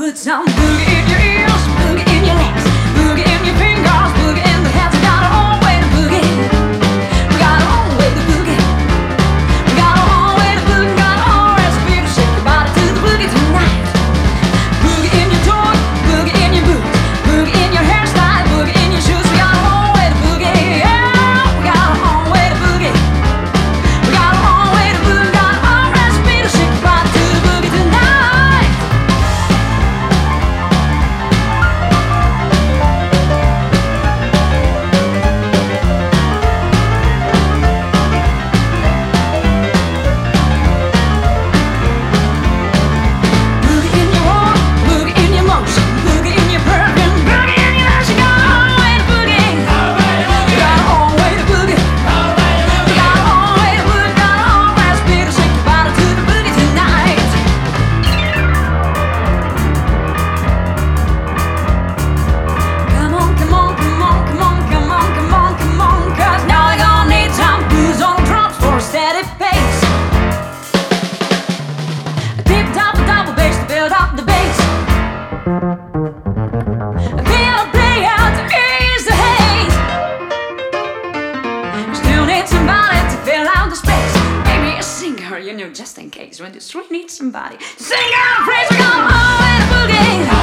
Put some boogie in your ears, boogie in your legs, boogie in your fingers, boogie in the hands. We got our own way to boogie. We got our own way to boogie. We got our own way to boogie. Got our own recipe to shake your body to the boogie tonight. Boogie in your toes, boogie in your boots, boogie in your hairstyle, boogie in your shoes. We got our own way to boogie. Yeah, we got our own way to boogie. We got our own way to boogie. Got our own recipe to shake your body to the boogie tonight. Boogie in your walk, boogie in your motion, boogie in your perfume, boogie in your lotion. Got our own way to boogie. We got our own way to boogie. We got our own way to boogie. Got our own recipe to shake your body to the boogie tonight. Come on, come on, come on, come on, come on, come on, come on, 'cause now we're gonna need some booze on drums for a steady pace. Tip top the double bass to build up the bass. Play out to ease the haze. Still need somebody to fill out the space. Maybe a singer, just in case when you really need somebody. Sing out a phrase, we got our own way to boogie.